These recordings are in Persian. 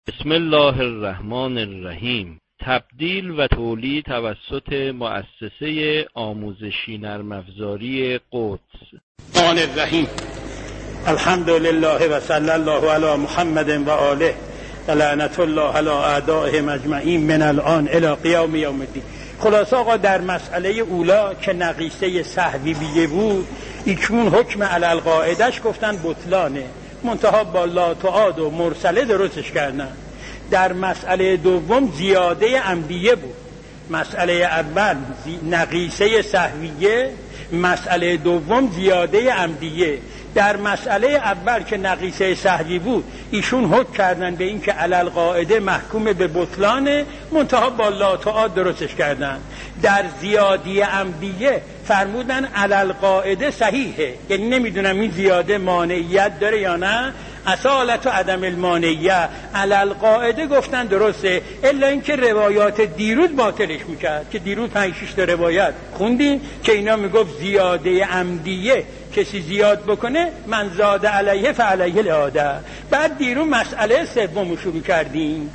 بسم الله الرحمن الرحیم. تبدیل و تولید توسط مؤسسه آموزشی نرم افزاری قدس. الرحمن الرحیم. الحمد لله و صلی الله علی محمد و آله و لعنت الله علی اعدائهم اجمعین من الان الی قیام یوم الدین. خلاص آقا در مسئله اولا که نقیصه سهویه بود، ایشون حکم علی القاعدهش گفتن بطلانه، منتها با لا تعاد و مرسله درستش کردن. در مسئله دوم زیاده عمدیه بود. مسئله اول نقیصه سهویه، مسئله دوم زیاده عمدیه. در مسئله اول که نقیصه سهوی بود، ایشون حکم کردن به این که علل قاعده محکوم به بطلانه، منتها با لا تعاد درستش کردن. در زیادی عمدیه فرمودن علل قاعده صحیحه، یعنی نمیدونم این زیاده مانعیت داره یا نه، اصالت و عدم المانعیه علل قاعده گفتن درسته، الا اینکه روایات دیروز باطلش میکرد که دیروز 5-6 تا روایت خوندیم که اینا میگفت زیاده عمدیه کسی زیاد بکنه من زاد علیه فعلیه الاعاده. بعد دیروز مسئله سوم شروع کردیم،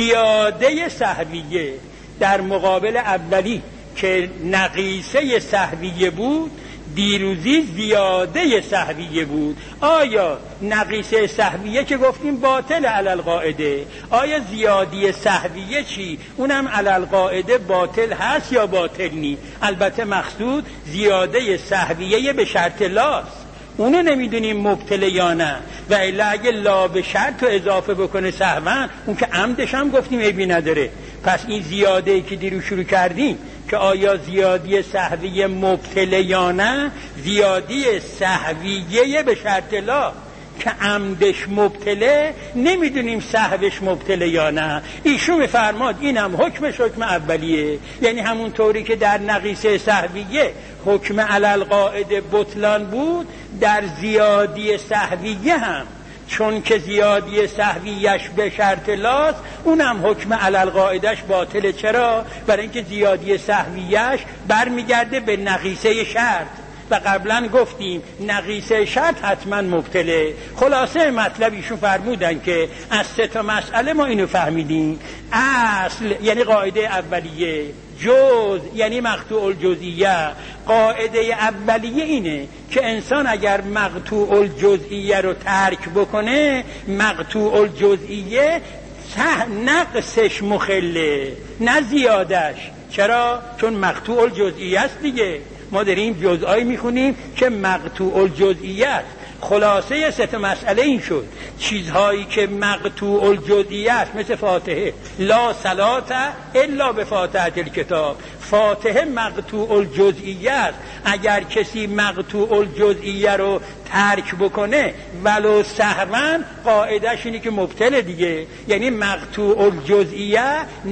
زیاده سهویه در مقابل اولی که نقیصه سهویه بود، دیروزی زیاده سهویه بود. آیا نقیصه سهویه که گفتیم باطل علل قاعده، آیا زیادی سهویه چی؟ اونم علل قاعده باطل هست یا باطل نی؟ البته مقصود زیاده سهویه به شرط لاست، اونو نمیدونیم مبتله یا نه، و الا اگه لا به شرط اضافه بکنه سهوا، اون که عمدش هم گفتیم عیبی نداره. پس این زیاده که دیرو شروع کردیم که آیا زیادی سهویه مبتله یا نه، زیادی سهویه به شرط لا که عمدش مبتله، نمیدونیم سهوش مبتله یا نه. ایشون فرماد اینم حکمش حکم اولیه، یعنی همون طوری که در نقیصه سهویه حکم علل قاعده بطلان بود، در زیادی سهویه هم چون که زیادی سهویش به شرط لاست، اونم حکم علل قاعدهش باطله. چرا؟ برای اینکه زیادی سهویش برمیگرده به نقیصه شرط و قبلا گفتیم نقیصه شرط حتما مبتله. خلاصه مطلب ایشون فرمودن که از 3 مسئله ما اینو فهمیدیم: اصل یعنی قاعده اولیه، جز یعنی مقطوع الجزئیه. قاعده اولیه اینه که انسان اگر مقطوع الجزئیه رو ترک بکنه، مقطوع الجزئیه نقصش مخله نه زیادش. چرا؟ چون مقطوع الجزئیه است دیگه. ما داریم جزئی میخونیم که مقطوع الجزئیه است. خلاصه 3 مسئله این شد: چیزهایی که مقطوع الجزئیه است مثل فاتحه، لا صلات الا به فاتحه الکتاب، فاتحه مقطوع الجزئیه است. اگر کسی مقطوع الجزئیه رو ترک بکنه ولو سهوا، قاعدهش اینه که مبتله دیگه، یعنی مقطوع الجزئیه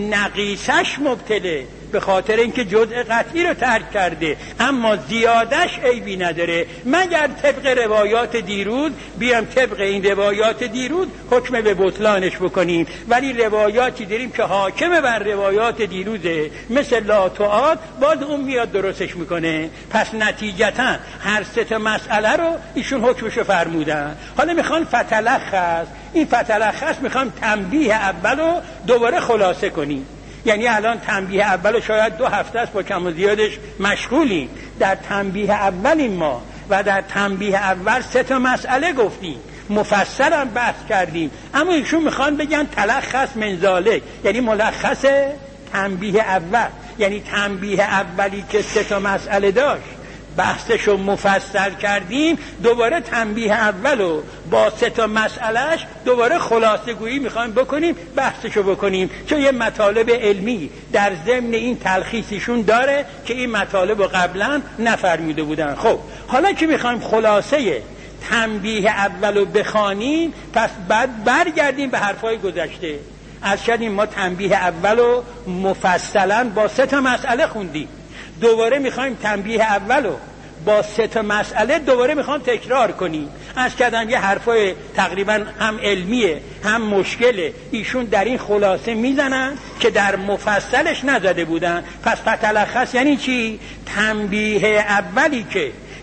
نقیصش مبتله به خاطر اینکه جزء قطعی رو ترک کرده، اما زیادش عیبی نداره مگر طبق روایات دیروز. بیام طبق این روایات دیروز حکم به بطلانش بکنیم، ولی روایاتی داریم که حاکم بر روایات دیروزه مثل لا تعاد، باز اون میاد درستش میکنه. پس نتیجتا هر 3 مسئله رو ایشون حکمشو فرمودن. حالا میخوان فتلخص، این فتلخص میخوام تنبیه اولو دوباره خلاصه کنیم. یعنی الان تنبیه اول شاید 2 هفته است با کم و زیادش مشغولیم. در تنبیه اول ما و در تنبیه اول 3 مسئله گفتیم، مفصل هم بحث کردیم، اما ایشون میخوان بگن تلخص من ذالک، یعنی ملخص تنبیه اول. یعنی تنبیه اولی که 3 مسئله داشت بحثشو مفصل کردیم، دوباره تنبیه اولو با 3 مسئلهش دوباره خلاصه گویی میخوایم بکنیم، بحثشو بکنیم، چون یه مطالب علمی در ضمن این تلخیصشون داره که این مطالب رو قبلا نفرموده بودن. خب حالا که میخوایم خلاصه تنبیه اولو بخوانیم، پس بعد برگردیم به حرفای گذشته. از شدیم ما تنبیه اولو مفصلا با 3 مسئله خوندیم، دوباره میخوایم تنبیه اولو با 3 مسئله دوباره میخوام تکرار کنیم. از کردم یه حرفای تقریبا هم علمیه هم مشکله، ایشون در این خلاصه میزنن که در مفصلش نزده بودن. پس فتلخص یعنی چی؟ تنبیه اولی که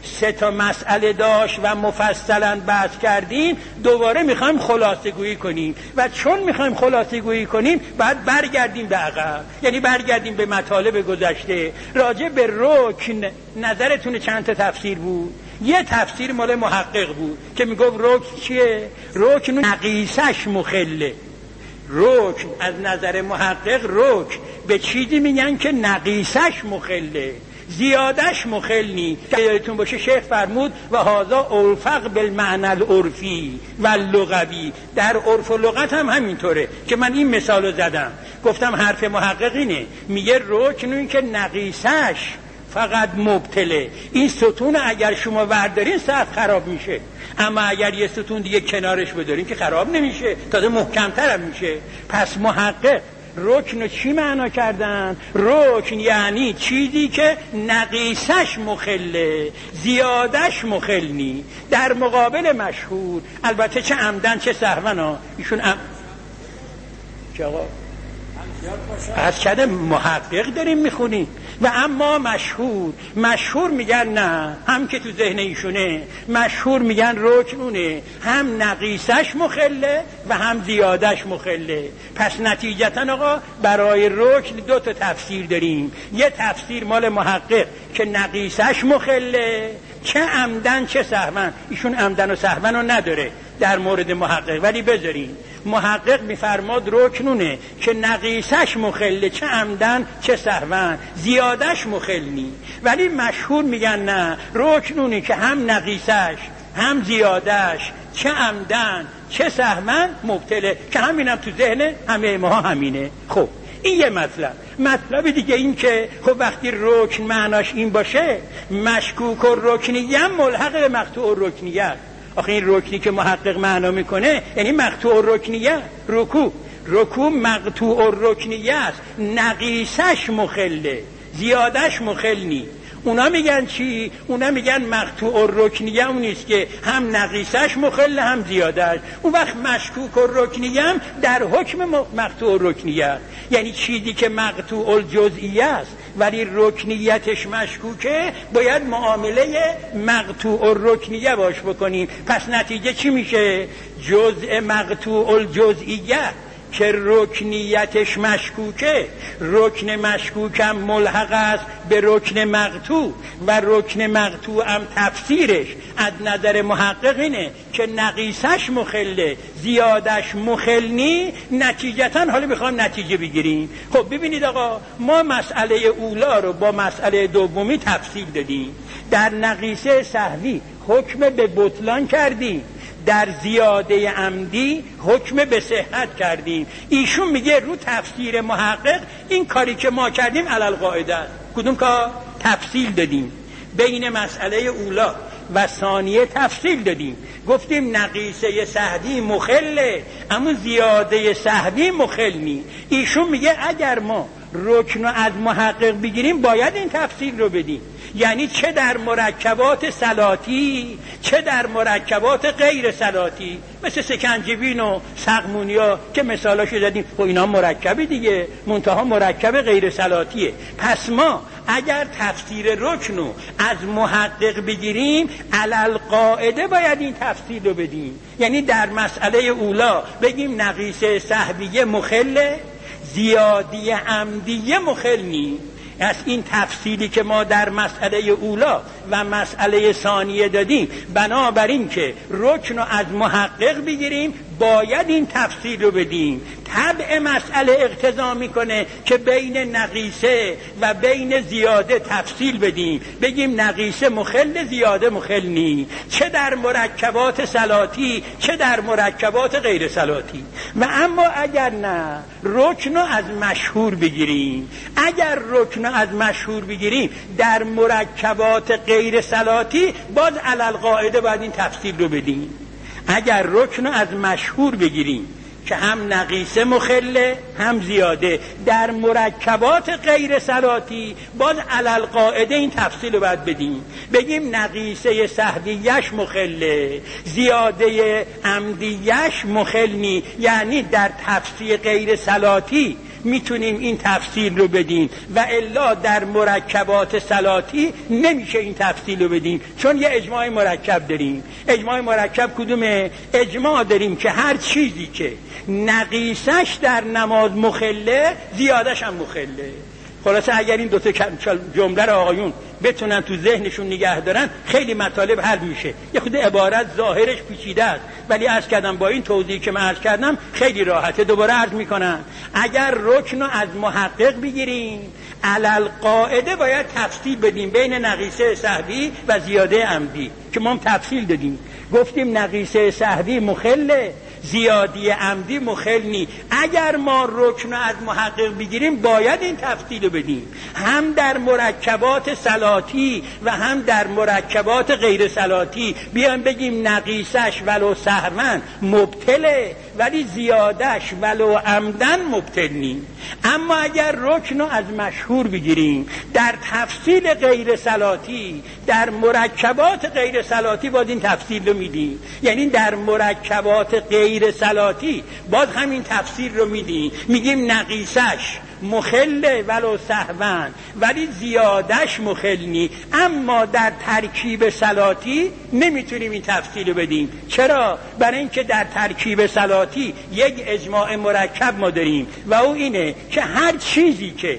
3 مسئله داشت و مفصلا بحث کردیم، دوباره میخوایم خلاصه گویی کنیم و چون میخوایم خلاصه گویی کنیم باید برگردیم به عقب، یعنی برگردیم به مطالب گذشته. راجع به رکن نظرتون چند تا تفسیر بود؟ یه تفسیر مال محقق بود که میگفت رکن چیه؟ رکن نقیصش مخله. رکن از نظر محقق رکن به چیزی میگن که نقیصش مخله، زیادش مخل نی. که یادتون باشه شیخ فرمود و هذا اوفق بالمعنى العرفی و لغوی. در عرف و لغت هم همینطوره که من این مثالو زدم، گفتم حرف محقق اینه، میگه رکن این که نقیصش فقط مبتله. این ستون اگر شما بردارین سقف خراب میشه، اما اگر یه ستون دیگه کنارش بدارین که خراب نمیشه، تازه محکمتر هم میشه. پس محقق رکن چی معنا کردن؟ رکن یعنی چیزی که نقیصش مخله، زیادش مخل نی. در مقابل مشهور، البته چه عمدن چه سهوا، ایشون چه آقا از چه محقق داریم میخونیم. و اما مشهور میگن نه، هم که تو ذهن ایشونه مشهور میگن رکن اونه، هم نقیصش مخله و هم زیادش مخله. پس نتیجتا آقا برای رکن 2 تا تفسیر داریم. یه تفسیر مال محقق که نقیصش مخله، چه عمدن چه سهوا. ایشون عمدن و سهوا رو نداره در مورد محقق، ولی بذارین محقق میفرماد رکنونه که نقیصش مخله، چه عمدن چه سهوا، زیادش مخلنی. ولی مشهور میگن نه، رکنونه که هم نقیصش هم زیادش چه عمدن چه سهوا مبتله، که همینم تو ذهن همه ما همینه. خب این یه مطلب دیگه این که خب وقتی رکن معناش این باشه، مشکوک و رکنیه ملحق به مقطوع و رکنیه. آخه این رکنی که محقق معنا میکنه یعنی مقطوع الرکنیه. رکوع مقطوع الرکنیه است، نقیصش مخله، زیادش مخلنی. اونا میگن چی؟ اونا میگن مقطوع الرکنیه اون نیست که هم نقیصش مخله هم زیادش. اون وقت مشکوک الرکنیه هم در حکم مقطوع الرکنیه، یعنی چیزی که مقطوع الجزئیه است ولی رکنیتش مشکوکه، باید معامله مقطوع الرکنیه باش بکنیم. پس نتیجه چی میشه؟ جزء مقطوع الجزئیه که رکنیتش مشکوکه، رکن مشکوکم ملحق است به رکن مقطوع و رکن مقطوع هم تفسیرش از نظر محقق اینه که نقیصش مخله، زیادش مخلنی. نتیجتا حالا میخوام نتیجه بگیریم. خب ببینید آقا، ما مسئله اولا رو با مسئله دومی تفصیل دادیم. در نقیصه سهوی حکم به بطلان کردیم، در زیاده عمدی حکم به صحت کردیم. ایشون میگه رو تفسیر محقق این کاری که ما کردیم علل قاعده. کدوم کار؟ تفصیل دادیم. بین مسئله اولا و ثانیه تفصیل دادیم، گفتیم نقیصه سهوی مخله اما زیاده سهوی مخلنی. ایشون میگه اگر ما رکن از محقق بگیریم باید این تفصیل رو بدیم، یعنی چه در مرکبات صلاتی چه در مرکبات غیر صلاتی، مثل سکنجبین و سقمونیا که مثالاشو دادیم. خب اینا مرکبی دیگه، منتها مرکب غیر صلاتیه. پس ما اگر تفسیر رکنو از محقق بگیریم علل قاعده باید این تفسیر رو بدیم، یعنی در مسئله اولا بگیم نقیصه سهویه مخله، زیادی عمدیه مخلنی. از این تفصیلی که ما در مسئله اولا و مسئله ثانیه دادیم، بنابراین که رکن رو از محقق بگیریم باید این تفصیل رو بدیم. طبع مسئله اقتضا میکنه که بین نقیصه و بین زیاده تفصیل بدیم، بگیم نقیصه مخل، زیاده مخل نی، چه در مرکبات صلاتی چه در مرکبات غیر صلاتی. و اما اگر نه رکن رو از مشهور بگیریم، اگر رکن رو از مشهور بگیریم در مرکبات غیر صلاتی، باز علل قاعده باید این تفصیل رو بدیم. اگر رکن از مشهور بگیریم که هم نقیصه مخله هم زیاده در مرکبات غیر صلاتی، باز علل قاعده این تفصیل رو باید بدیم، بگیم نقیصه سهویش مخله، زیاده عمدیش مخلنی. یعنی در تفسیر غیر صلاتی میتونیم این تفصیل رو بدیم و الا در مرکبات صلاتی نمیشه این تفصیل رو بدیم، چون یه اجماع مرکب داریم. اجماع مرکب کدومه؟ اجماع داریم که هر چیزی که نقیصش در نماز مخله زیادش هم مخله. خلاصه اگر این دو تا جمله رو آقایون بتونن تو ذهنشون نگه دارن خیلی مطالب حل میشه. یه خود عبارت ظاهرش پیچیده است ولی عرض کردم با این توضیحی که من عرض کردم خیلی راحته. دوباره عرض میکنم اگر رکن رو از محقق بگیریم علل قاعده باید تفصیل بدیم بین نقیصه سهوی و زیاده عمدی که ما هم تفصیل دادیم. گفتیم نقیصه سهوی مخله، زیادی عمدی مخل نی. اگر ما رکن از محقق بگیریم باید این تفصیل بدیم، هم در مرکبات صلاتی و هم در مرکبات غیر صلاتی. بیان بگیم نقیصش ولو سهوا مبطله ولی زیادش ولو عمدن مبطل نی. اما اگر رکن از مشهور بگیریم در تفصیل غیر صلاتی، در مرکبات غیر صلاتی باید این تفصیل رو میدیم. یعنی در مرکبات غیر صلاتی باز همین تفسیر رو میدیم، میگیم نقیصش مخله ولو سهوا ولی زیادش مخل نی. اما در ترکیب صلاتی نمیتونیم این تفصیل رو بدیم. چرا؟ برای اینکه در ترکیب صلاتی یک اجماع مرکب ما داریم و او اینه که هر چیزی که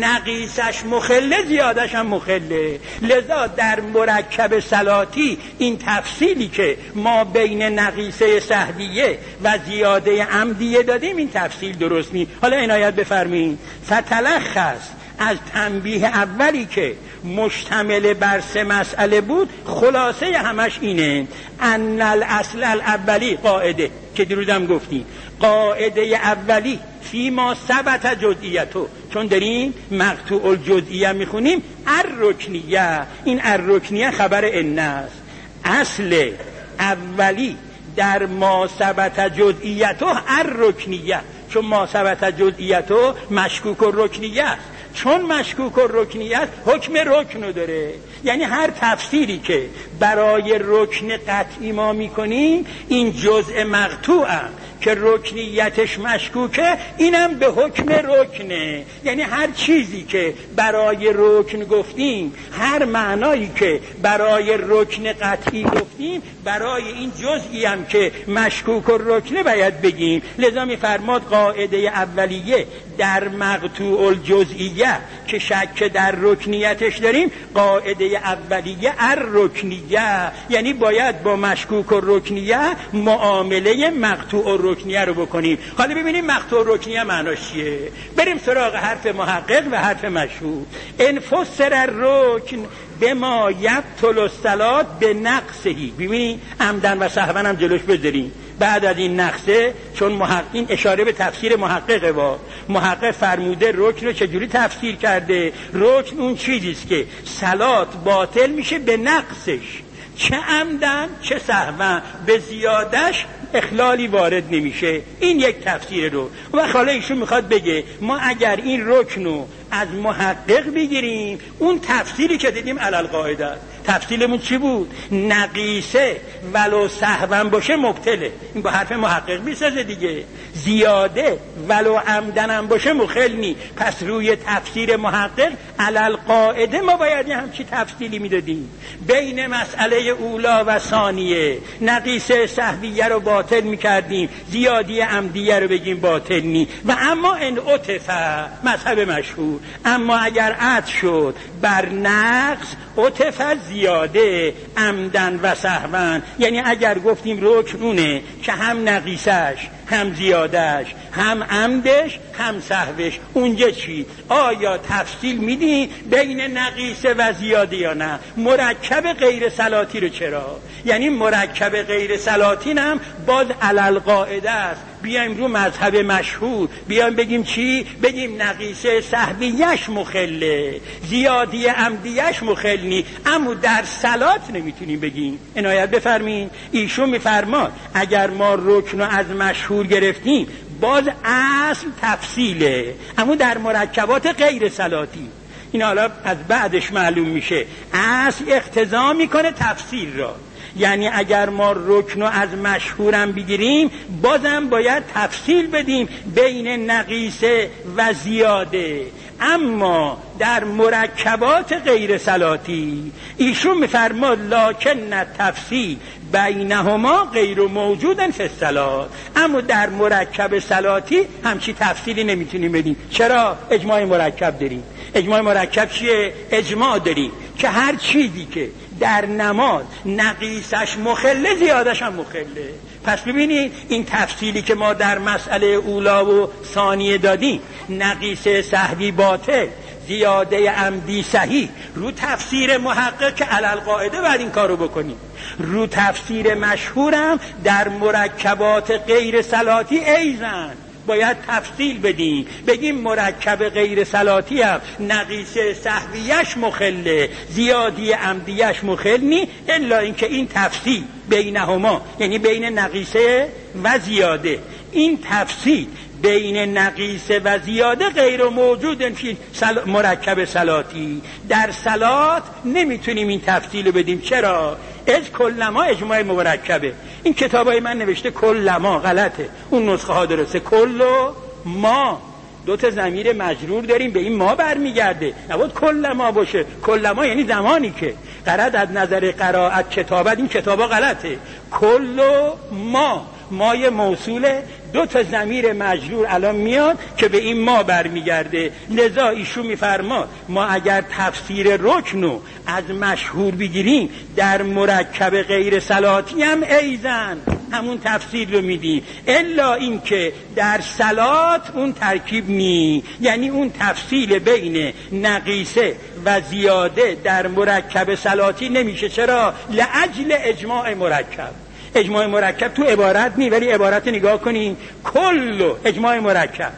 نقیصش مخله زیادش هم مخله. لذا در مرکب صلاتی این تفصیلی که ما بین نقیصه سهویه و زیاده عمدیه دادیم این تفصیل درست نی. حالا عنایت بفرمایید. فتلخص از تنبیه اولی که مشتمل بر 3 مسئله بود خلاصه همش اینه ان الاصل الاولی قاعده که دیروزم گفتیم قاعده اولی فی ما ثبت جزئیتو، چون داریم مقطوع الجزئیه میخونیم الرکنیه. این الرکنیه خبر ان است. اصل اولی در ما ثبت جزئیتو الرکنیه، چون ما ثبت جزئیتو مشکوک الرکنیه است. چون مشکوک الرکنیه است حکم رکن رو داره. یعنی هر تفسیری که برای رکن قطعی ما میکنیم این جزء مقطوع که رکنیتش مشکوکه اینم به حکم رکنه. یعنی هر چیزی که برای رکن گفتیم، هر معنایی که برای رکن قطعی گفتیم برای این جزئی هم که مشکوک الرکنه باید بگیم. لذا میفرماد قاعده اولیه در مقطوع الجزئیه که شک در رکنیتش داریم قاعده اولیه الرکنیه، یعنی باید با مشکوک الرکنیه معامله مقطوع الرکنیه رو بکنیم. حالا ببینیم مقطوع الرکنیه معناش چیه. بریم سراغ حرف محقق و حرف مشهور. انفسر الرکن به ما یبطل الصلاة به نقصهی. ببینید عمدن و سهوا هم جلوش بذاریم بعد از این نقصه، چون محققین اشاره به تفسیر محققه و محقق فرموده رکن رو چجوری تفسیر کرده. رکن اون چیزیست که صلات باطل میشه به نقصش، چه عمدن چه سهوا، به زیادش اخلالی وارد نمیشه. این یک تفسیر رو. و حالا ایشون میخواد بگه ما اگر این رکن رو از محقق بگیریم اون تفسیری که دیدیم علل قاعده است. تفصیلمون چی بود؟ نقیصه ولو سهوا باشه مبطله. این با حرف محقق میسازه دیگه. زیاده ولو عمدن باشه مخل نی. پس روی تفسیر محقق علل قاعده ما باید همچی تفصیلی میدادیم. بین مسئله اولا و ثانیه نقیصه سهویه رو باطل میکردیم، زیادی عمدیه رو بگیم باطل نی. و اما ان عطفه مذهب مشهور، اما اگر عطف شد بر نقص عطفه زیاده عمدن و سهوا. یعنی اگر گفتیم رکن اونه که هم نقیصش هم زیادش هم عمدش هم سهوش، اونجا چی؟ آیا تفصیل میدی بین نقیصه و زیاده یا نه؟ مرکب غیر صلاتی رو چرا؟ یعنی مرکب غیر صلاتی هم باز علل قاعده است. بیایم رو مذهب مشهور بیایم بگیم چی؟ بگیم نقیصه سهویش مخله، زیادی عمدیش مخل نی. اما در صلات نمیتونیم بگیم. عنایت بفرمین. ایشون میفرماد اگر ما رکن از مشهور گرفتیم باز اصل تفصیله، اما در مرکبات غیر صلاتی. این حالا از بعدش معلوم میشه اصل اقتضا میکنه تفصیل را. یعنی اگر ما رکن از مشهورم بگیریم بازم باید تفصیل بدیم بین نقیصه و زیاده. اما در مرکبات غیر صلاتی ایشون میفرماد لکن تفصیل بینهما غیر موجود فی الصلات، اما در مرکب صلاتی همچی تفصیلی نمیتونیم بدیم. چرا؟ اجماع مرکب داریم. اجماع مرکب چیه؟ اجماع داریم که هر چیزی که در نماز نقیصش مخله زیادش هم مخله. پس ببینید این تفصیلی که ما در مسئله اولا و ثانیه دادیم، نقیصه سهوی باطل، زیاده عمدی صحیح، رو تفسیر محقق که علل قاعده بعد این کارو بکنیم، رو تفسیر مشهورم در مرکبات غیر صلاتی ایزن باید تفصیل بدیم، بگیم مرکب غیر صلاتی هم نقیصه سهویش مخله، زیادی عمدیش مخل نی، الا اینکه این تفصیل بینهما یعنی بین نقیصه و زیاده، این تفصیل بین نقیصه و زیاده غیر موجود فی مرکب صلاتی. در صلات نمیتونیم این تفصیل بدیم. چرا؟ از کلما اجماع مرکبه. این کتابای من نوشته کلما غلطه، اون نسخه ها درسته. کلو ما دو تا ضمیر مجرور داریم، به این ما برمیگرده، نباید کلما باشه. کلما یعنی زمانی که قرد از نظر قرائت کتابت این کتابا غلطه. کلو مای موصوله، دو تا ضمیر مجرور الان میاد که به این ما برمیگرده. لذا ایشون میفرما ما اگر تفسیر رکنو از مشهور بگیریم در مرکب غیر صلاتی هم ایزن همون تفسیر رو میدیم، الا این که در صلات اون ترکیب نی، یعنی اون تفصیل بین نقیصه و زیاده در مرکب صلاتی نمیشه. چرا؟ لاجل اجماع مرکب. اجماع مرکب تو عبارت نی، ولی عبارت نگاه کنین، کل اجماع مرکب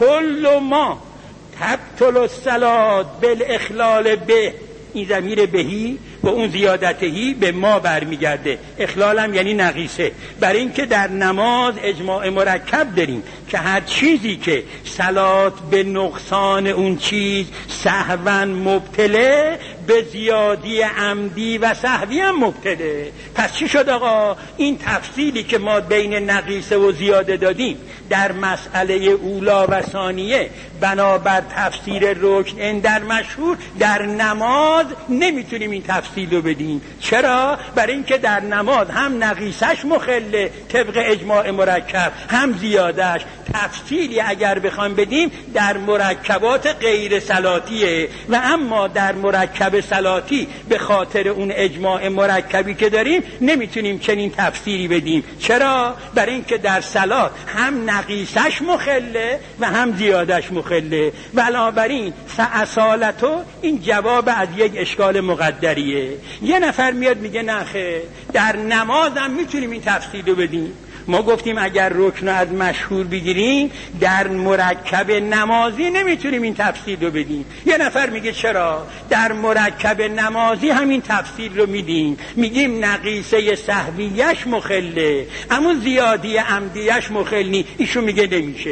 کل ما تبطل الصلاة بالاخلال به، این ضمیر بهی و اون زیادتهی به ما برمیگرده، اخلالم یعنی نقیصه. برای اینکه در نماز اجماع مرکب داریم که هر چیزی که صلات به نقصان اون چیز سهوا مبتله، به زیادی عمدی و سهوی هم مبتله. پس چی شد آقا؟ این تفصیلی که ما بین نقیصه و زیاده دادیم در مسئله اولا و ثانیه بنابر تفسیر رکن در مشهور، در نماز نمیتونیم این تفصیل رو بدیم. چرا؟ برای اینکه در نماز هم نقیصش مخله طبق اجماع مرکب، هم زیادش. تفصیلی اگر بخوام بدیم در مرکبات غیر صلاتیه، و اما در مرکب صلاتی به خاطر اون اجماع مرکبی که داریم نمیتونیم چنین تفسیری بدیم. چرا؟ برای اینکه در صلات هم نقیصش مخله و هم زیادش مخله. بنابراین فاصالتو این جواب از یک اشکال مقدریه. یه نفر میاد میگه نخه در نماز هم میتونیم این تفسیر رو بدیم. ما گفتیم اگر رکن از مشهور بگیریم در مرکب نمازی نمیتونیم این تفسیر رو بدیم. یه نفر میگه چرا؟ در مرکب نمازی همین تفسیر رو میدیم، میگیم نقیصه سهویش مخله اما زیادی عمدیش مخلنی. ایشون میگه نمیشه.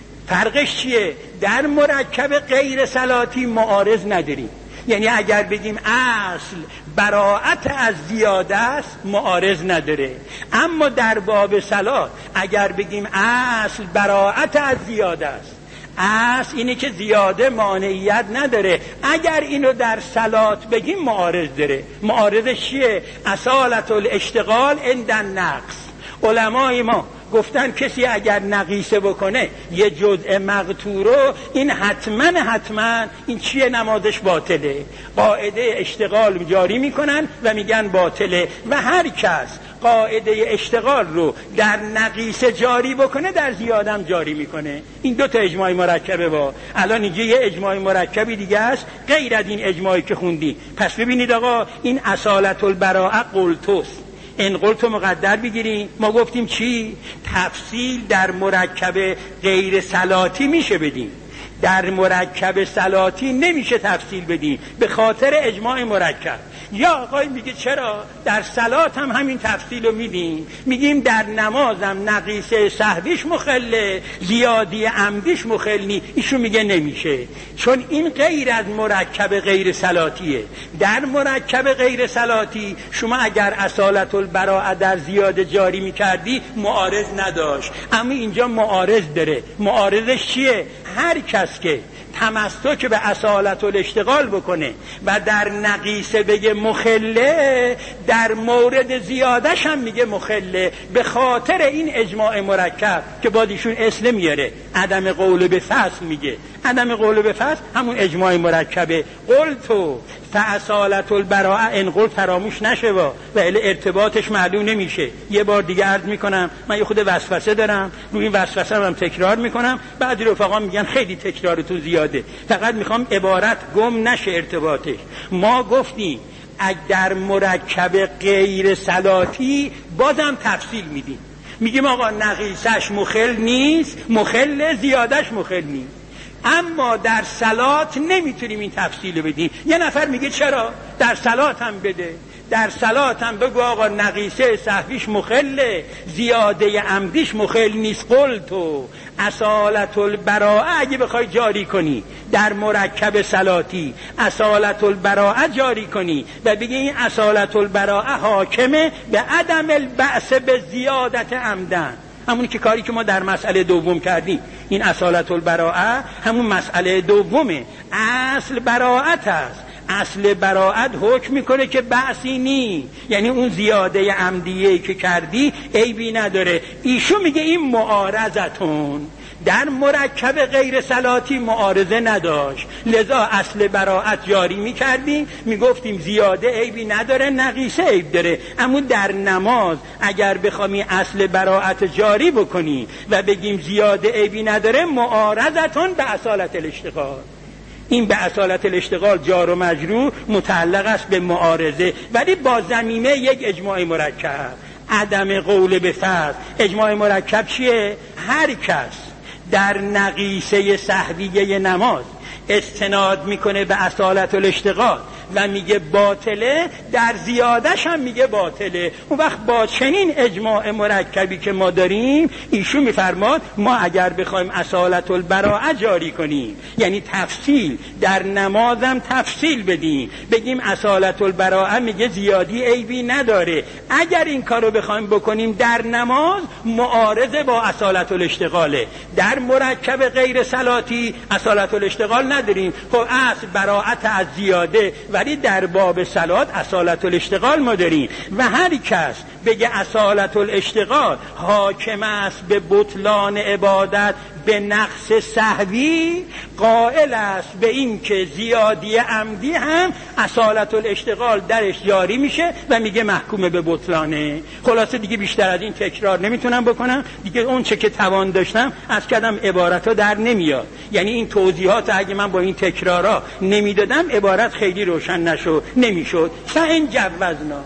فرقش چیه؟ در مرکب غیر صلاتی معارض نداریم، یعنی اگر بگیم اصل براءت از زیاده است معارض نداره، اما در باب صلات اگر بگیم اصل براءت از زیاده است، اصل اینه که زیاده مانعیت نداره، اگر اینو در صلات بگیم معارض داره. معارضش چیه؟ اصالت الاشتغال عند النقص. علمای ما گفتن کسی اگر نقیصه بکنه یه جزء مقطورو، این حتما این چیه؟ نمازش باطله. قاعده اشتغال جاری میکنن و میگن باطله، و هر کس قاعده اشتغال رو در نقیصه جاری بکنه در زیادم جاری میکنه. این دو تا اجماع مرکبه. با الان اینجا یه اجماع مرکبی دیگه است غیر از این اجماعی که خوندی. پس ببینید آقا این اصالت البراءه قلتوس، این قلتو مقدر بگیریم. ما گفتیم چی؟ تفصیل در مرکب غیر صلاتی میشه بدیم، در مرکب صلاتی نمیشه تفصیل بدیم به خاطر اجماع مرکب. یا آقای میگه چرا در صلات هم همین تفصیل رو میدیم، میگیم در نمازم نقیصه سهویش مخله، زیادی عمدیش مخل نی. ایشون میگه نمیشه، چون این غیر از مرکب غیر صلاتیه. در مرکب غیر صلاتی شما اگر اصالت البراءه در زیاده جاری میکردی معارض نداشت، اما اینجا معارض داره. معارضش چیه؟ هر کس که تمسک به اصالت الاشتغال بکنه و در نقیصه بگه مخله، در مورد زیادش هم میگه مخله، به خاطر این اجماع مرکب که بازیشون اصل میاره. عدم قول به فصل میگه، عدم قول به فصل همون اجماع مرکبه. قلتو فاصالت البراءه ان قلت فراموش نشه و الی ارتباطش معلوم نمیشه. یه بار دیگه عرض میکنم، من یه خود وسوسه دارم، روی این وسوسه هم تکرار میکنم. بعضی رفقا میگن خیلی تکرارتون زیاده، فقط میخوام عبارت گم نشه ارتباطش. ما گفتیم اگر مرکب غیر صلاتی بازم تفصیل میدیم، میگیم آقا نقیصش مخل نیست، مخل زیادش مخل نیست. اما در صلات نمیتونیم این تفصیل بدیم. یه نفر میگه چرا؟ در صلات هم بده، در صلات هم بگو آقا نقیصه سهویش مخله، زیاده عمدیش مخل نیست. قلتو اصالت البراءه اگه بخوای جاری کنی در مرکب صلاتی، اصالت البراءه جاری کنی و بگی این اصالت البراءه حاکمه به عدم البأس به زیادت عمدن، همون که کاری که ما در مسئله دوم کردیم. این اصالت البراءه همون مسئله دومه. اصل براءت است، اصل براءت حکم میکنه که بأسی نی، یعنی اون زیاده عمدیه که کردی عیبی نداره. ایشون میگه این معارضتون در مرکب غیر صلاتی معارضه نداشت، لذا اصل براءت جاری میکردیم، میگفتیم زیاده عیبی نداره، نقیصه عیب داره. اما در نماز اگر بخوایم اصل براءت جاری بکنی و بگیم زیاده عیبی نداره، معارضتون به اصالت الاشتغال. این به اصالت الاشتغال جار و مجرور متعلق است به معارضه، ولی با ضمیمه یک اجماع مرکب. عدم قول به فصل. اجماع مرکب چیه؟ هر کس در نقیصه سهویه نماز استناد میکنه به اصالت الاشتغال و میگه باطله، در زیادش هم میگه باطله. اون وقت با چنین اجماع مرکبی که ما داریم، ایشون میفرماد ما اگر بخوایم اصالت البراءه جاری کنیم، یعنی تفصیل در نمازم تفصیل بدیم، بگیم اصالت البراءه میگه زیادی عیبی نداره، اگر این کارو بخوایم بکنیم در نماز معارضه با اصالت الاشتغاله. در مرکب غیر صلاتی اصالت الاشتغال نداریم، خب اصل براءت از زیاده، ولی در باب صلات اصالت الاشتغال ما داریم. و هر کس بگه اصالت الاشتغال حاکم است به بطلان عبادت به نقص سهوی، قائل است به این که زیادی عمدی هم اصالت الاشتغال درش جاری میشه و میگه محکوم به بطلانه. خلاصه دیگه بیشتر از این تکرار نمیتونم بکنم دیگه، اون چه که توان داشتم از کردم، عبارت ها در نمیاد. یعنی این توضیحات اگه من با این تکرارا نمیدادم عبارت خیلی روشن نمیشد. فإن جوزنا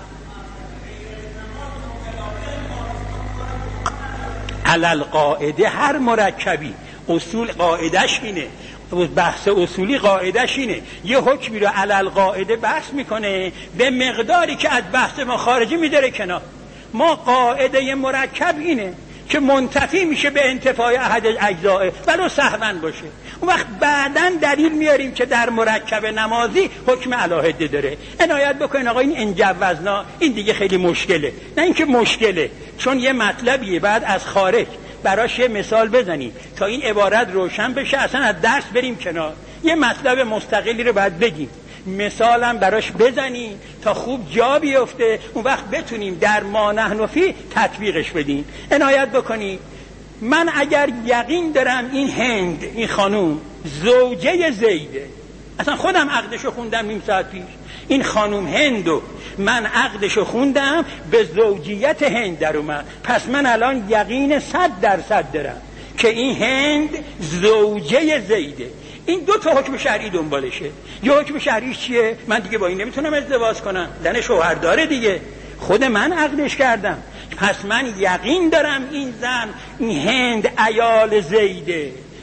علل قاعده، هر مرکبی اصول قاعدش اینه، بحث اصولی قاعدش اینه، یه حکمی رو علل قاعده بحث میکنه، به مقداری که از بحث ما خارجی میداره کنار. ما قاعده مرکب اینه که منتفی میشه به انتفاع احد اجزاء ولو سهوا باشه. اون وقت بعداً دلیل میاریم که در مرکب نمازی حکم علاهده داره. عنایت بکنین آقا این انجوزنا این دیگه خیلی مشکله، نه اینکه مشکله، چون یه مطلبیه بعد از خارج براش یه مثال بزنیم تا این عبارت روشن بشه، اصلا از درس بریم کنار، یه مطلب مستقلی رو باید بگیم، مثالم براش بزنیم تا خوب جا بیفته، اون وقت بتونیم در ما نحن فی تطبیقش بدیم. عنایت بکنید، من اگر یقین دارم این هند، این خانوم زوجه زیده، اصلا خودم عقدشو خوندم نیم ساعت پیش، این خانوم هندو من عقدشو خوندم به زوجیت هند در اومد، پس من الان یقین 100% دارم که این هند زوجه زیده. این دو تا حکم شرعی دنبالشه. یه حکم شرعیش چیه؟ من دیگه با این نمیتونم ازدواج کنم، زن شوهر داره دیگه، خود من عقدش کردم، پس من یقین دارم این زن، این هند عیال زیده،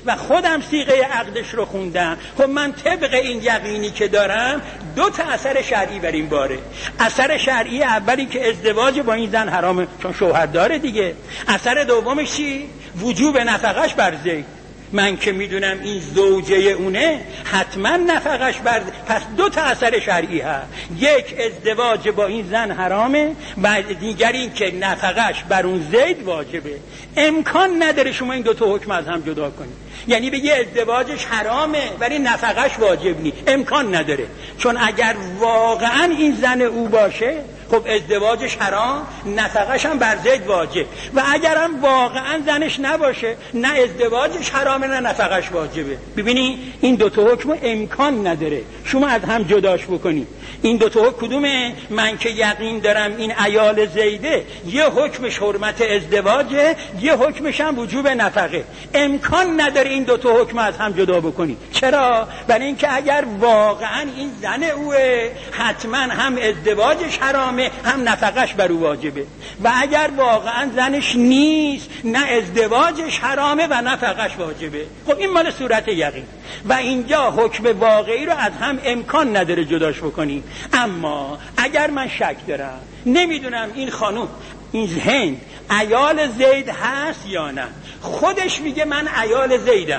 و خودم صیغه عقدش رو خوندم. خب من طبق این یقینی که دارم 2 تا اثر شرعی بر این باره. اثر شرعی اولی که ازدواج با این زن حرامه چون شوهر داره دیگه. اثر دومش چی؟ وجوب نفقش بر زید. من که میدونم این زوجه اونه حتما نفقش بر، پس 2 تا اثر شرعی هست. یک، ازدواج با این زن حرامه و دیگر این که نفقش بر اون زید واجبه. امکان نداره شما این 2 تا حکم از هم جدا کنید. یعنی بگی ازدواجش حرامه ولی نفقش واجب نیست، امکان نداره. چون اگر واقعا این زن او باشه خب ازدواجش حرام، نفقش هم بر زید واجب. و اگرم واقعا زنش نباشه نه ازدواجش حرامه نه نفقش واجبه. ببینی این 2 تا حکم امکان نداره شما از هم جداش بکنی. این 2 تا حکم کدومه؟ من که یقین دارم این عیال زیده یه حکمش حرمت ازدواجه، یه حکمش هم وجوب نفقه. امکان نداره این 2 تا حکم از هم جدا بکنی. چرا؟ برای اینکه اگر واقعا این زن اوه حتما هم ازدواجش حرامه هم نفقش بر او واجبه. و اگر واقعا زنش نیست نه ازدواجش حرامه و نفقش واجبه. خب این مال صورت یقین. و اینجا حکم واقعی رو از هم امکان نداره جداش بکنی. اما اگر من شک دارم نمیدونم این خانوم این هند عیال زید هست یا نه، خودش میگه من عیال زیدم،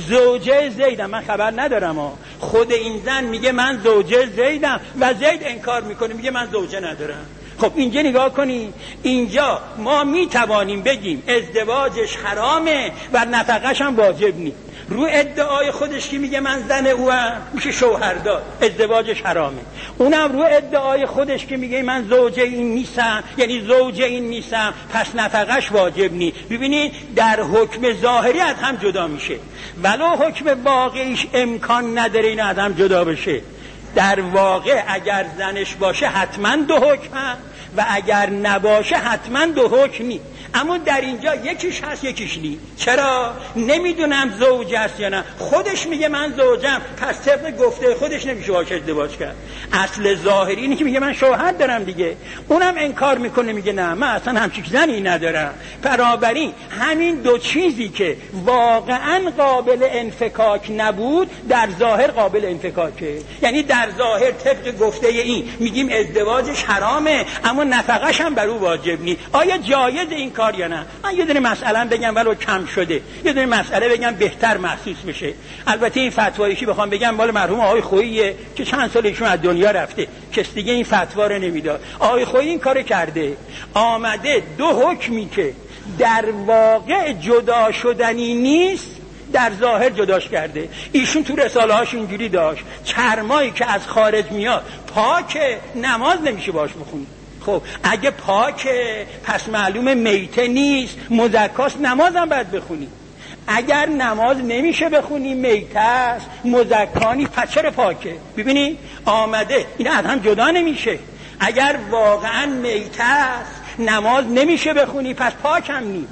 زوجه زیدم، من خبر ندارم خود این زن میگه من زوجه زیدم و زید انکار میکنه میگه من زوجه ندارم. خب اینجا نگاه کنی، اینجا ما میتوانیم بگیم ازدواجش حرامه و نفقش هم واجب نیست. رو ادعای خودش که میگه من زن اوام میشه شوهردار، ازدواجش حرامه. اونم رو ادعای خودش که میگه من زوجه این نیستم، یعنی زوجه این نیستم، پس نفقش واجب نیست. ببینید در حکم ظاهری از هم جدا میشه، ولو حکم واقعیش امکان نداره این از هم جدا بشه. در واقع اگر زنش باشه حتما 2 حکم و اگر نباشه حتما 2 حکم نیست. اما در اینجا یکیش هست یکیش نیست. چرا؟ نمیدونم زوج است یا نه. خودش میگه من زوجم، پس طبق گفته خودش نمیشه باشه ازدواج کرد. اصل ظاهری اینه که میگه من شوهر دارم دیگه. اونم انکار میکنه میگه نه من اصلا همچین زنی ندارم. بنابراین همین 2 چیزی که واقعا قابل انفکاک نبود در ظاهر قابل انفکاکه. یعنی در ظاهر طبق گفته این میگیم ازدواجش حرامه اما نفقش هم بر او واجب نیست. آیا جایز این کار یا نه؟ من یه دونه مسئله بگم ولو کم شده، یه دونه مسئله بگم بهتر محسوس بشه. البته این فتوایشی بخوام بگم مال مرحوم آقای خوییه که چند سال ایشون از دنیا رفته، کس دیگه این فتوا رو نمیداد. آقای خویی این کارو کرده، آمده 2 حکمی که در واقع جدا شدنی نیست در ظاهر جداش کرده. ایشون تو رساله هاش اینجوری داشت چرمایی که از خارج میاد پاکه، نماز نمیشه باش بخونی. خب اگه پاکه پس معلومه میته نیست، مزکاست، نمازم باید بخونی. اگر نماز نمیشه بخونی میته است، مزکانی، پس چرا پاکه؟ ببینی آمده اینا از هم جدا نمیشه. اگر واقعا میته است نماز نمیشه بخونی پس پاک هم نیست.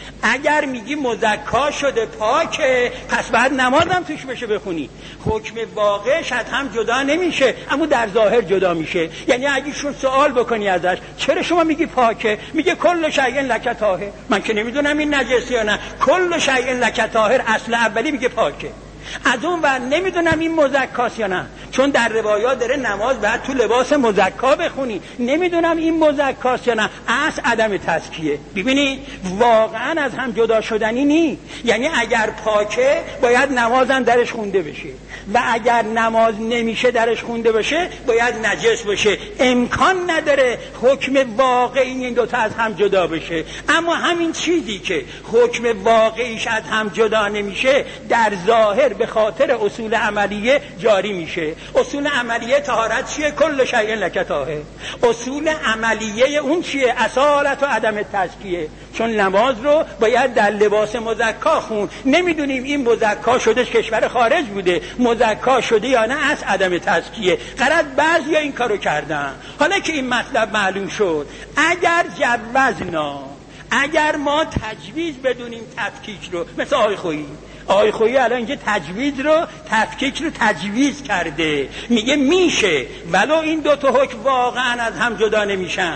اگر میگی مزکا شده پاکه پس بعد نمازم توش بشه بخونی. حکم واقعش از هم جدا نمیشه اما در ظاهر جدا میشه. یعنی اگه شون سوال بکنی ازش چرا شما میگی پاکه، میگه کل شیء لک طاهر. من که نمیدونم این نجسی یا نه، کل شیء لک طاهر اصل اولی میگه پاکه. از اون ور نمیدونم این مزکاست یا نه، چون در روایات داره نماز باید تو لباس مزکا بخونی، نمیدونم این مزکاست یا نه، اصل عدم تزکیه. ببینی واقعا از هم جدا شدنی نی. یعنی اگر پاکه باید نمازم درش خونده بشه و اگر نماز نمیشه درش خونده بشه باید نجس بشه. امکان نداره حکم واقعی این 2 تا از هم جدا بشه. اما همین چیزی که حکم واقعیش از هم جدا نمیشه در ظاهر به خاطر اصول عملیه جاری میشه. اصول عملیه طهارت چیه؟ کل شیء لک طاهر. اصول عملیه اون چیه؟ اصالت و عدم تزکیه. چون نماز رو باید در لباس مزکا خون. نمیدونیم این مزکا شده کشور خارج بوده، مزکا شده یا نه، از عدم تزکیه. غلط بعضیا این کارو کردن. حالا که این مطلب معلوم شد، اگر جوزنا، اگر ما تجویز بدونیم تفکیک رو، مثل آقای خویی الان اینجا تجویز رو، تفکیک رو تجویز کرده، میگه میشه ولو این 2 تا حکم واقعا از هم جدا نمیشن.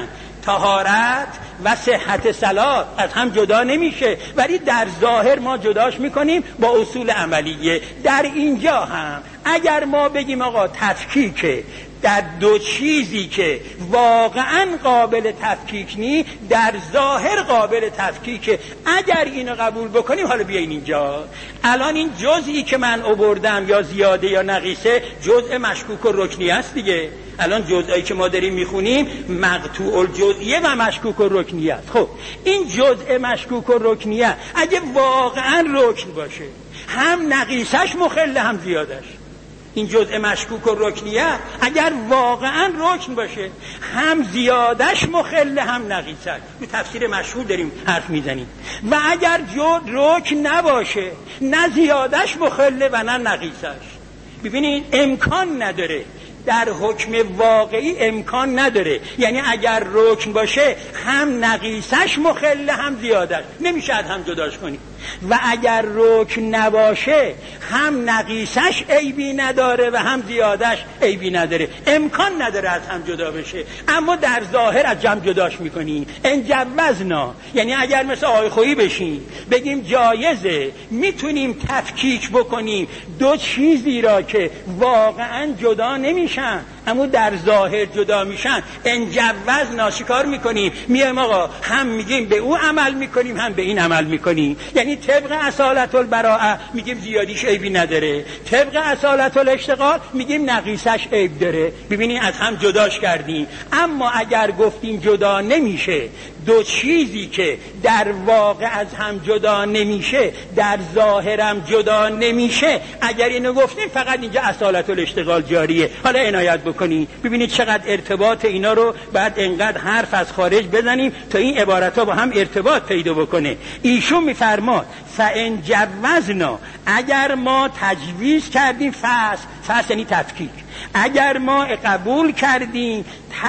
طهارت و صحت صلات از هم جدا نمیشه، ولی در ظاهر ما جداش میکنیم با اصول عملیه. در اینجا هم اگر ما بگیم آقا تفکیک در دو چیزی که واقعا قابل تفکیک نی، در ظاهر قابل تفکیک، اگر اینو قبول بکنیم، حالا بیاین اینجا. الان این جزئی که من آوردم یا زیاده یا نقیصه جزء مشکوک و رکنی است دیگه. الان جزئی که ما داریم میخونیم مقطوع الجزئیه و مشکوک و رکنی است. خب این جزء مشکوک و رکنیه اگه واقعا رکن باشه، هم نقیصش مخل هم زیادش. این جزء مشکوک و رکنیه اگر واقعا رکن باشه، هم زیادش مخل هم نقیصش. به تفسیر مشهور داریم حرف میزنیم. و اگر رکن نباشه، نه زیادش مخل و نه نقیصش. ببینید امکان نداره، در حکم واقعی امکان نداره. یعنی اگر رکن باشه هم نقیصش مخل هم زیادش، نمیشه از هم جداش کنی. و اگر رکن نباشه هم نقیصش عیبی نداره و هم زیادش عیبی نداره، امکان نداره از هم جدا بشه. اما در ظاهر از جمع جداش میکنی. انجوزنا، یعنی اگر مثل آقای خویی بشین بگیم جایزه، میتونیم تفکیک بکنیم دو چیزی را که واقعا جدا نمیشن اما در ظاهر جدا میشن. انجوزنا چیکار میکنیم؟ میایم آقا هم میگیم به او عمل میکنیم هم به این عمل میکنیم. یعنی طبق اصالت البراءه میگیم زیادیش عیبی نداره، طبق اصالت الاشتغال میگیم نقیصش عیب داره. ببینید از هم جداش کردیم. اما اگر گفتیم جدا نمیشه، دو چیزی که در واقع از هم جدا نمیشه در ظاهرم جدا نمیشه، اگر اینو گفتیم فقط اینجا اصالت الاشتغال جاریه. حالا عنایت بکنی ببینید چقدر ارتباط اینا رو بعد انقدر حرف از خارج بزنیم تا این عبارتها با هم ارتباط پیدا بکنه. ایشون میفرماد فان جوزنا، اگر ما تجویز کردیم، فصل یعنی تفکیک، اگر ما قبول کردیم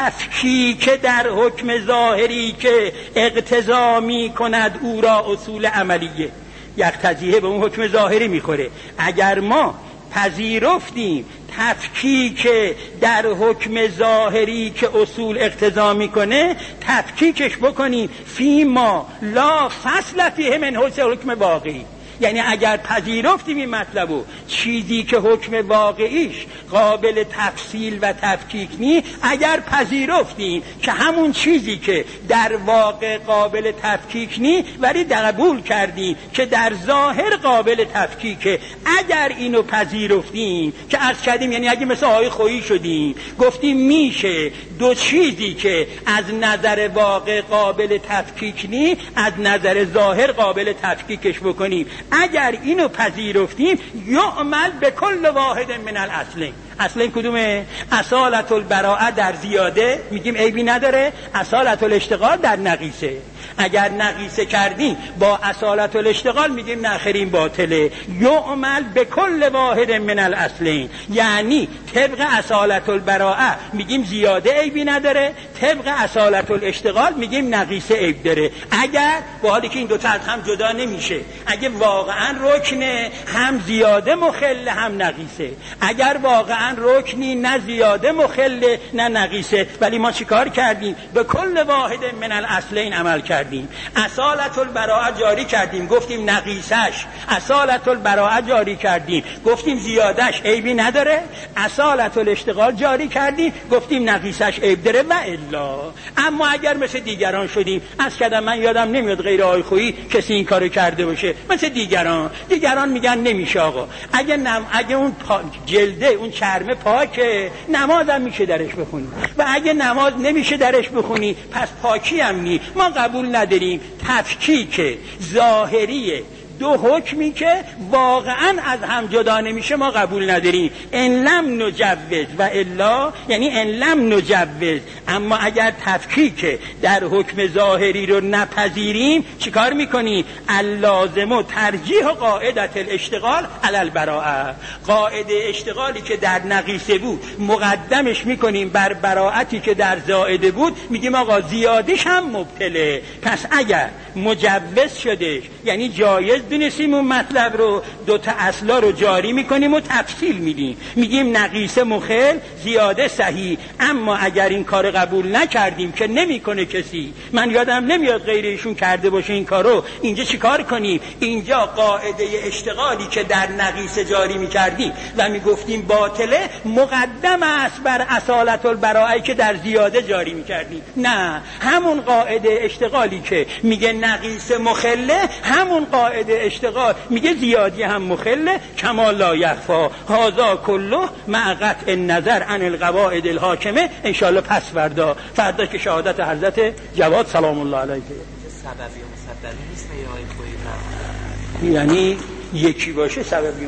تفکیک در حکم ظاهری که اقتضا می کند او را اصول عملیه، یقتضیه به اون حکم ظاهری میخوره. اگر ما پذیرفتیم تفکیک در حکم ظاهری که اصول اقتضا میکنه، تفکیکش بکنیم فیما لا فصل فیه من حکم واقعی. یعنی اگر پذیرفتیم این مطلبو، چیزی که حکم واقعیش قابل تفصیل و تفکیک نی، اگر پذیرفتیم که همون چیزی که در واقع قابل تفکیک نی ولی قبول کردیم که در ظاهر قابل تفکیکه، اگر اینو پذیرفتیم که عرض کردیم، یعنی اگه مثل آقای خویی شدیم گفتیم میشه دو چیزی که از نظر واقع قابل تفکیک نی از نظر ظاهر قابل تفکیکش بکنیم، اگر اینو پذیرفتیم یعمل به کل واحد من الاصلین. اصلین کدومه؟ اصالت البراءه در زیاده میگیم عیبی نداره، اصالت الاشتغال در نقیصه. اگر نقیصه کردیم با اصالت الاشتغال میگیم نخرین باطله. یعمل به کل واحد من الاصلین، یعنی طبق اصالت البراءه میگیم زیاده عیبی نداره، طبق اصالت الاشتغال میگیم نقیصه عیب داره. اگر با حالی که این دوتا از هم جدا نمیشه، اگه واقعا رکنه هم زیاده مخل هم نقیصه، اگر واقعا رکنی نه زیاده مخل نه نقیصه، ولی ما چیکار کردیم؟ به کل واحد من الاصلین عمل کردیم. اصالت البراءه جاری کردیم، گفتیم نقیصش، اصالت البراءه جاری کردیم، گفتیم زیادش عیبی نداره، اصالت الاشتغال جاری کردیم، گفتیم نقیصش عیب داره و الا. اما اگر مثل دیگران شدیم، از کدام من یادم نمیاد غیر آقای خویی کسی این کارو کرده باشه، مثل دیگران میگن نمیشه آقا، اگه اون جلده اون چرمه پاکه نمازم میشه درش بخونی، و اگه نماز نمیشه درش بخونی پس پاکی هم نی. ما قبول نداریم تفکیک ظاهریه دو حکمی که واقعا از هم جدا نمیشه، ما قبول نداریم. ان لم نجوز و الا، یعنی ان لم نجوز، اما اگر تفکیک در حکم ظاهری رو نپذیریم چیکار میکنیم؟ اللازم ترجیح قاعدت الاشتغال علی البراءه، قاعده اشتغالی که در نقیصه بود مقدمش میکنیم بر براءتی که در زائده بود، میگیم آقا زیادش هم مبطله. پس اگر مجوز شدش یعنی جایز دونستیم اون مطلب رو، دو تا اصلا رو جاری میکنیم و تفصیل میدیم، میگیم نقیصه مخل، زیاده صحیح. اما اگر این کار قبول نکردیم که نمیکنه کسی، من یادم نمیاد غیر ایشون کرده باشه این کارو، اینجا چیکار کنیم؟ اینجا قاعده اشتغالی که در نقیصه جاری میکردیم و میگفتیم باطله مقدم است بر اصالت البراءه که در زیاده جاری میکردیم. نه، همون قاعده اشتغالی که میگه نقیصه مخله، همون قاعده اشتغال میگه زیادی هم مخله. کما لا یخفا هذا کله مع قطع النظر عن القواعد الحاکمه. انشالله پس فردا که شهادت حضرت جواد سلام الله علیه. سببی و مسببی نیست یا یعنی یکی باشه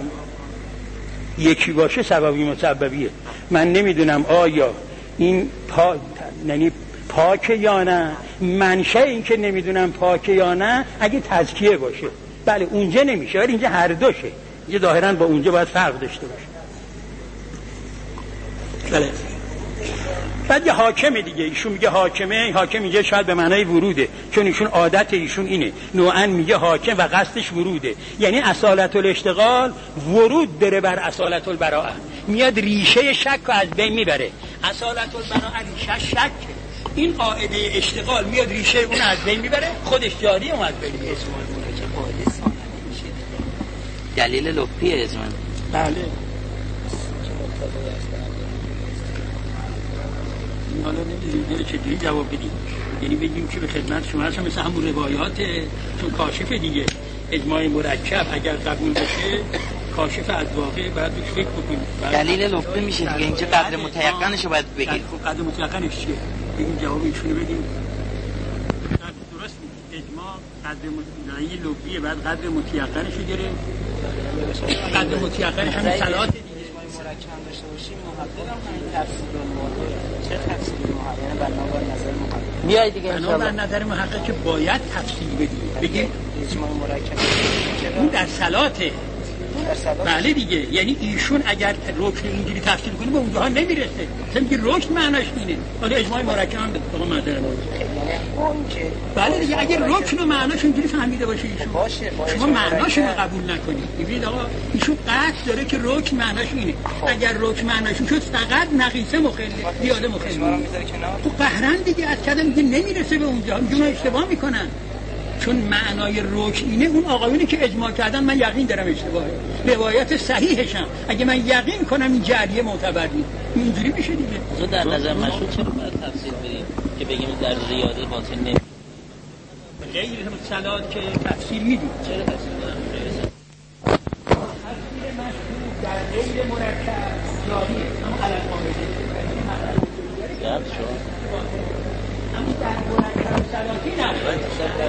سببی مسببیه. من نمیدونم آیا این یعنی پاکه یا نه. منشأ این که نمیدونم پاکه یا نه اگه تزکیه باشه بله اونجا نمیشه، ولی اینجا هر دوشه. اینجا ظاهرا با اونجا باید فرق داشته باشه. بله. بعد یه حاکمه دیگه، ایشون میگه حاکمه. حاکم اینجا شاید به معنای وروده، چون ایشون عادت ایشون اینه، نوعا میگه حاکم و قصدش وروده، یعنی اصالت الاشتغال ورود بره بر اصالت البراءه، میاد ریشه شک رو از بین میبره. اصالت البراءه ریشه شک، این قاعده اشتغال میاد ریشه اون از بین میبره، خودش جاری اون از بین میبره. دلیل لپیه ازمان. بله. حالا نمیدونیم چجوری جواب بدیم، یعنی بگیم که به خدمت شما هستم مثل همون روایاته، چون کاشف دیگه اجماع مرکب اگر قبول بشه کاشف از واقع باید فکر بکنیم. دلیل لفظی میشه دیگه، اینجا قدر متیقنشو باید بگیم. قدر متیقنش چیه؟ بگیم جواب ایشونو بدیم. درست اجماع قدر متیقنی لفظیه، بعد قدر متیقنشو گیره. قدر متیقنش هم صلات دیگه. مرکب داشته باشیم محقق هم همین تفسیر الموضوع. چه تفسیر محقق بنابر نظر محقق بیای دیگه ان شاء الله. بنابر نظر محقق که باید تفسیر بدیم، بگیم اجماع مرکب اون در صلاته. بله دیگه، یعنی ایشون اگر رکن اینجوری تفسیر کنه به اونجاها نمیرسه، مثلا میگه رکن معناش اینه، ولی اجماع مرکب هم به اون معنا بله دیگه. اگر رکن و معناش اینجوری فهمیده باشه ایشون، شما معناش رو قبول نکنید. ببینید آقا ایشون قطع داره که رکن معناش اینه. اگر رکن معناش شد فقط نقیصه مخله، زیاده مخله، تو قهرن دیگه از کدام دیگه نمیرسه به اونجا، میگن اشتباه میکنن. چون معنای رکن اینه، اون آقایونی که اجماع کردن من یقین دارم اشتباهه، روایت صحیحشم اگه من یقین کنم این جریه معتبر نیست، اینجوری میشه دیگه. در نظر مشروط چرا باید تفسیر بدیم که بگیم در زیاده باطل نه؟ غیر صلات که تفسیر میدیم. چرا تفسیر بدیم؟ تفسیر مشروط در غیر مرکب جاریه، اما علل قاعده یاد شد. اما در مرکب صلاتی نه.